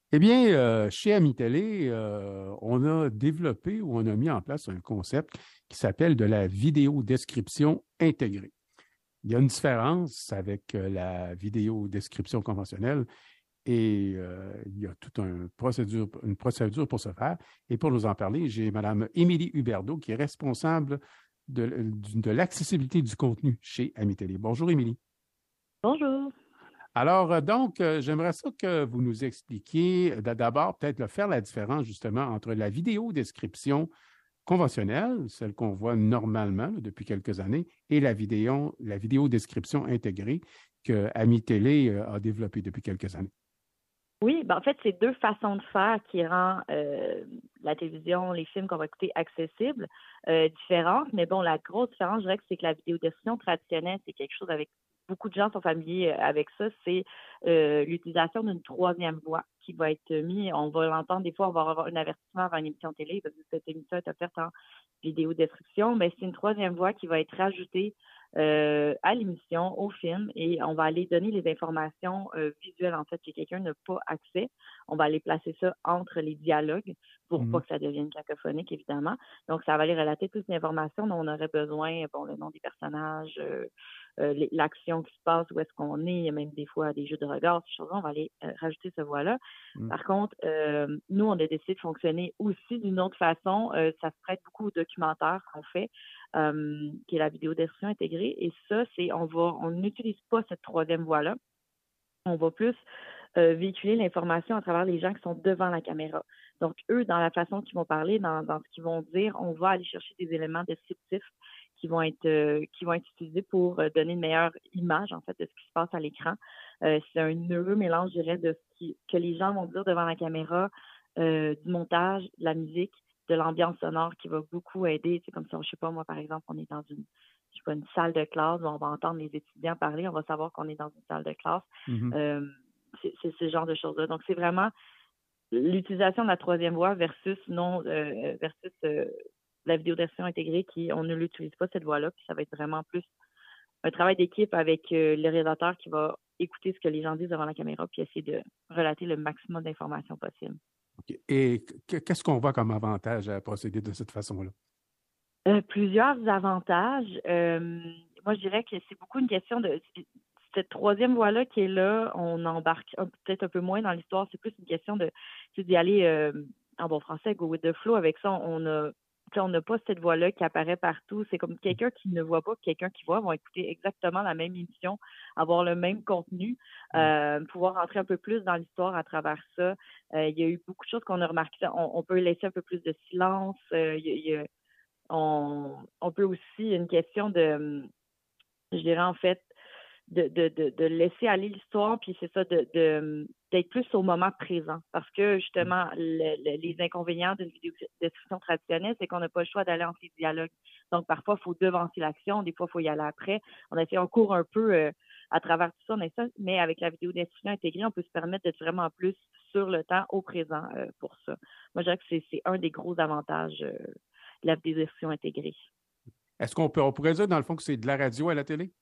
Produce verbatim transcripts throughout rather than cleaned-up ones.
Eh bien, euh, chez Amitélé, euh, on a développé ou on a mis en place un concept qui s'appelle de la vidéodescription intégrée. Il y a une différence avec euh, la vidéodescription conventionnelle et euh, il y a toute un procédure, une procédure pour ce faire. Et pour nous en parler, j'ai Mme Émilie Huberdeau qui est responsable de, de, de l'accessibilité du contenu chez Amitélé. Bonjour, Émilie. Bonjour. Alors, euh, donc, euh, j'aimerais ça que vous nous expliquiez euh, d'abord peut-être là, faire la différence justement entre la vidéo description conventionnelle, celle qu'on voit normalement là, depuis quelques années, et la vidéo, la vidéo description intégrée que Ami Télé euh, a développée depuis quelques années. Oui, ben en fait, c'est deux façons de faire qui rend euh, la télévision, les films qu'on va écouter accessibles, euh, différentes. Mais bon, la grosse différence, je dirais que c'est que la vidéodescription traditionnelle, c'est quelque chose avec beaucoup de gens sont familiers euh, avec ça, c'est euh, l'utilisation d'une troisième voix qui va être mise. On va l'entendre des fois, on va avoir un avertissement avant une émission télé, parce que cette émission est offerte en vidéodescription, mais c'est une troisième voix qui va être rajoutée euh, à l'émission, au film, et on va aller donner les informations euh, visuelles, en fait, si quelqu'un n'a pas accès. On va aller placer ça entre les dialogues pour pas Mhm. que ça devienne cacophonique, évidemment. Donc, ça va aller relater toutes les informations dont on aurait besoin, bon, le nom des personnages, euh, euh, l'action qui se passe, où est-ce qu'on est, il y a même des fois des jeux de regard, ces choses-là, on va aller euh, rajouter ce voix-là. Mhm. Par contre, euh, nous, on a décidé de fonctionner aussi d'une autre façon. Euh, ça se prête beaucoup aux documentaires qu'on fait, euh, qui est la vidéodescription intégrée. Et ça, c'est on va on n'utilise pas cette troisième voie-là. On va plus euh, véhiculer l'information à travers les gens qui sont devant la caméra. Donc, eux, dans la façon qu'ils vont parler, dans, dans ce qu'ils vont dire, on va aller chercher des éléments descriptifs qui vont être euh, qui vont être utilisés pour euh, donner une meilleure image, en fait, de ce qui se passe à l'écran. Euh, c'est un heureux mélange, je dirais, de ce qui, que les gens vont dire devant la caméra, euh, du montage, de la musique, de l'ambiance sonore qui va beaucoup aider. C'est comme ça, je sais pas, moi, par exemple, on est dans une je sais pas, une salle de classe où on va entendre les étudiants parler, on va savoir qu'on est dans une salle de classe. Mhm. Euh, c'est, c'est ce genre de choses-là. Donc, c'est vraiment l'utilisation de la troisième voie versus non euh, versus euh, la vidéodescription intégrée qui, on ne l'utilise pas cette voie-là, puis ça va être vraiment plus un travail d'équipe avec euh, le réalisateur qui va écouter ce que les gens disent devant la caméra puis essayer de relater le maximum d'informations possible. OK. Et qu'est-ce qu'on voit comme avantage à procéder de cette façon-là? Euh, plusieurs avantages. Euh, moi, je dirais que c'est beaucoup une question de cette troisième voie-là qui est là. On embarque un- peut-être un peu moins dans l'histoire. C'est plus une question de tu sais, d'y aller euh, en bon français, go with the flow. Avec ça, on a tu sais, on n'a pas cette voix-là qui apparaît partout. C'est comme quelqu'un qui ne voit pas, quelqu'un qui voit, vont écouter exactement la même émission, avoir le même contenu, Mhm. euh, pouvoir entrer un peu plus dans l'histoire à travers ça. Euh, il y a eu beaucoup de choses qu'on a remarquées. On, on peut laisser un peu plus de silence. Euh, il y a, il y a on, on peut aussi, une question de, je dirais en fait, de, de, de, de laisser aller l'histoire, puis c'est ça, de, de d'être plus au moment présent. Parce que justement, le, le, les inconvénients d'une vidéo description traditionnelle, c'est qu'on n'a pas le choix d'aller entre les dialogues. Donc parfois, il faut devancer l'action, des fois, il faut y aller après. On a fait un cours un peu euh, à travers tout ça, mais, ça, mais avec la vidéo description intégrée, on peut se permettre d'être vraiment plus sur le temps, au présent euh, pour ça. Moi, je dirais que c'est, c'est un des gros avantages euh, de la vidéo description intégrée. Est-ce qu'on peut, on pourrait dire dans le fond que c'est de la radio à la télé?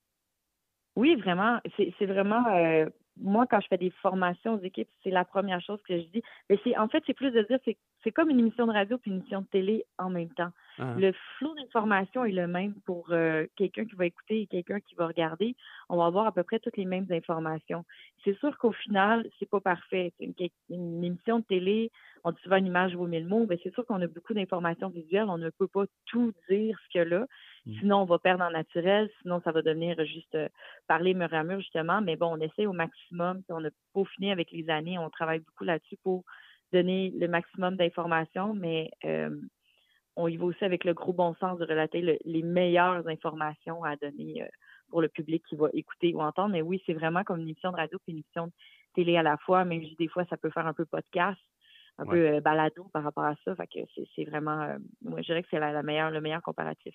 Oui, vraiment. C'est, c'est vraiment euh, moi quand je fais des formations aux équipes, c'est la première chose que je dis. Mais c'est en fait c'est plus de dire c'est c'est comme une émission de radio puis une émission de télé en même temps. Ah, Le flot d'information est le même pour euh, quelqu'un qui va écouter et quelqu'un qui va regarder. On va avoir à peu près toutes les mêmes informations. C'est sûr qu'au final, c'est pas parfait. Une, une émission de télé, on dit souvent une image vaut mille mots, mais c'est sûr qu'on a beaucoup d'informations visuelles. On ne peut pas tout dire ce qu'il y a là. mm. Sinon, on va perdre en naturel. Sinon, ça va devenir juste euh, parler mur à mur, justement. Mais bon, on essaie au maximum. On a peaufiné avec les années. On travaille beaucoup là-dessus pour donner le maximum d'informations, mais euh, on y va aussi avec le gros bon sens de relater le, les meilleures informations à donner euh, pour le public qui va écouter ou entendre. Mais oui, c'est vraiment comme une émission de radio puis une émission de télé à la fois. Même si des fois, ça peut faire un peu podcast, un Ouais. peu euh, balado par rapport à ça. Fait que c'est, c'est vraiment, euh, moi, je dirais que c'est la, la meilleure, le meilleur comparatif.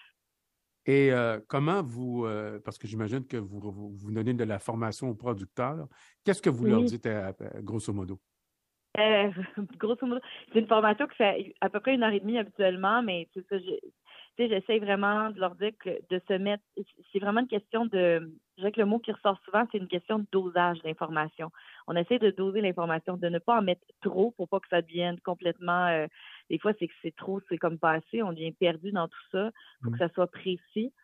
Et euh, comment vous, euh, parce que j'imagine que vous, vous, vous donnez de la formation aux producteurs, qu'est-ce que vous leur Oui. dites à- à- grosso modo? Euh, grosso modo, c'est une formation qui fait à peu près une heure et demie habituellement, mais c'est ça, je, tu sais, j'essaie vraiment de leur dire que de se mettre, c'est vraiment une question de je dirais que le mot qui ressort souvent, c'est une question de dosage d'information. On essaie de doser l'information, de ne pas en mettre trop pour pas que ça devienne complètement... Euh, des fois, c'est que c'est trop, c'est comme pas assez, on devient perdu dans tout ça. Il faut mmh. que ça soit précis.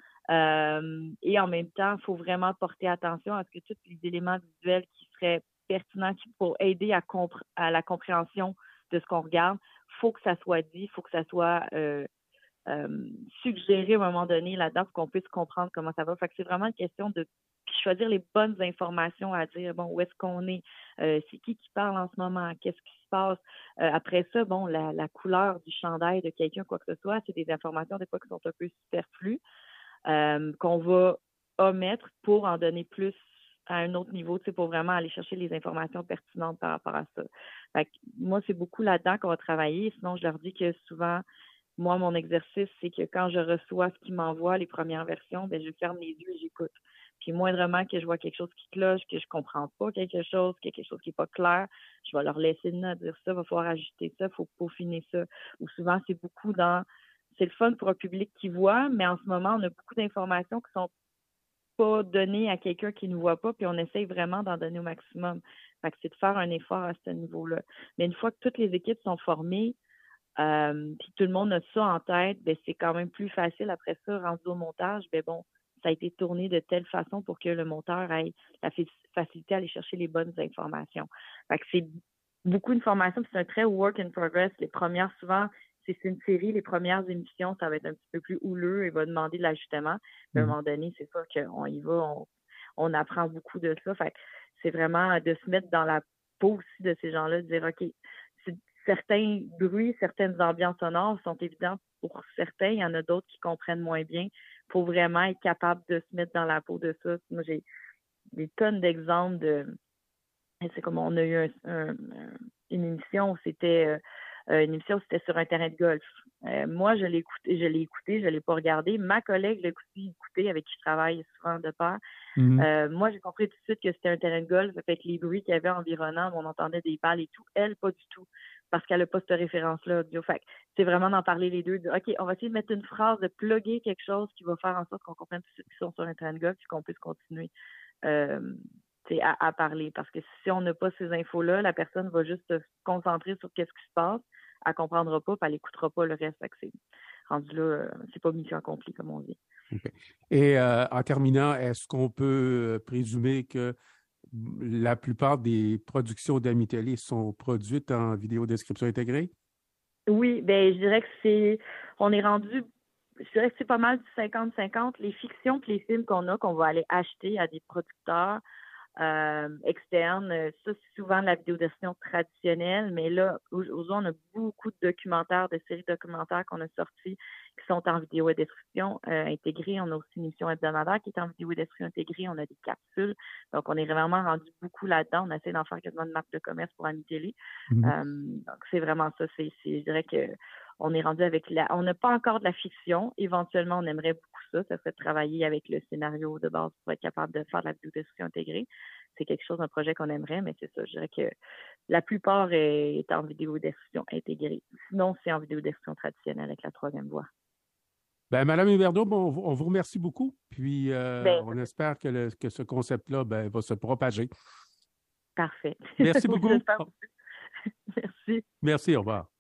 Euh, et en même temps, il faut vraiment porter attention à ce que tous les éléments visuels qui seraient pertinents pour aider à, compre- à la compréhension de ce qu'on regarde, il faut que ça soit dit, il faut que ça soit... Euh, Euh, suggérer à un moment donné là-dedans pour qu'on puisse comprendre comment ça va. Fait que c'est vraiment une question de choisir les bonnes informations à dire, bon, où est-ce qu'on est, euh, c'est qui qui parle en ce moment, qu'est-ce qui se passe. Euh, après ça, bon, la, la couleur du chandail de quelqu'un, quoi que ce soit, c'est des informations des fois qui sont un peu superflues, euh, qu'on va omettre pour en donner plus à un autre niveau, tu sais, pour vraiment aller chercher les informations pertinentes par rapport à ça. Fait que moi, c'est beaucoup là-dedans qu'on va travailler. Sinon, je leur dis que souvent, moi, mon exercice, c'est que quand je reçois ce qu'ils m'envoient, les premières versions, ben je ferme les yeux et j'écoute. Puis moindrement que je vois quelque chose qui cloche, que je comprends pas quelque chose, qu'il y a quelque chose qui n'est pas clair, je vais leur laisser une note, dire ça, il va falloir ajuster ça, il faut peaufiner ça. Ou souvent, c'est beaucoup dans... C'est le fun pour un public qui voit, mais en ce moment, on a beaucoup d'informations qui sont pas données à quelqu'un qui ne voit pas, puis on essaye vraiment d'en donner au maximum. Fait que c'est de faire un effort à ce niveau-là. Mais une fois que toutes les équipes sont formées, Euh, puis tout le monde a ça en tête, ben c'est quand même plus facile après ça, rendu au montage, ben bon, ça a été tourné de telle façon pour que le monteur ait la facilité à aller chercher les bonnes informations. Fait que c'est beaucoup d'informations, puis c'est un très work in progress. Les premières, souvent, si c'est une série, les premières émissions, ça va être un petit peu plus houleux et va demander de l'ajustement. Mmh. À un moment donné, c'est sûr qu'on y va, on, on apprend beaucoup de ça. Fait que c'est vraiment de se mettre dans la peau aussi de ces gens-là, de dire, OK, c'est certains bruits, certaines ambiances sonores sont évidentes pour certains. Il y en a d'autres qui comprennent moins bien. Il faut vraiment être capable de se mettre dans la peau de ça. Moi, j'ai des tonnes d'exemples de... C'est comme on a eu un, un, une émission où c'était... Euh, une émission où c'était sur un terrain de golf. Euh, moi, je l'ai écouté, je l'ai écouté, je ne l'ai pas regardé. Ma collègue l'a écouté, avec qui je travaille souvent de pair. Mm-hmm. Euh, moi, j'ai compris tout de suite que c'était un terrain de golf. Ça fait que les bruits qu'il y avait environnants, on entendait des balles et tout. Elle, pas du tout. Parce qu'elle n'a pas cette référence-là audio. Fait que c'est vraiment d'en parler les deux. De, OK, on va essayer de mettre une phrase, de plugger quelque chose qui va faire en sorte qu'on comprenne tout de suite qu'ils sont sur un terrain de golf et qu'on puisse continuer euh, à, à parler. Parce que si on n'a pas ces infos-là, la personne va juste se concentrer sur qu'est-ce qui se passe. Elle ne comprendra pas, puis elle n'écoutera pas le reste. C'est rendu là, euh, c'est pas mission accomplie, comme on dit. Okay. Et euh, en terminant, est-ce qu'on peut présumer que la plupart des productions d'Ami Télé sont produites en vidéodescription intégrée? Oui, bien, je dirais que c'est... On est rendu... Je dirais que c'est pas mal du cinquante cinquante. Les fictions et les films qu'on a, qu'on va aller acheter à des producteurs, Euh, externe. Ça, c'est souvent de la vidéodescription traditionnelle, mais là, aujourd'hui, on a beaucoup de documentaires, de séries documentaires qu'on a sortis qui sont en vidéodescription euh, intégrée. On a aussi une émission hebdomadaire qui est en vidéodescription intégrée. On a des capsules. Donc, on est vraiment rendu beaucoup là-dedans. On essaie d'en faire quasiment une marque de commerce pour Ami Télé. Mm-hmm. Euh, donc, c'est vraiment ça. C'est, c'est, je dirais que on est rendu avec la... On n'a pas encore de la fiction. Éventuellement, on aimerait beaucoup ça. Ça serait de travailler avec le scénario de base pour être capable de faire de la vidéodescription intégrée. C'est quelque chose, un projet qu'on aimerait, mais c'est ça. Je dirais que la plupart est en vidéodescription intégrée. Sinon, c'est en vidéodescription traditionnelle avec la troisième voie. Ben, Madame Huberdeau, bon, on vous remercie beaucoup. Puis, euh, ben, on espère que, le, que ce concept-là ben, va se propager. Parfait. Merci beaucoup. Merci. Merci, au revoir.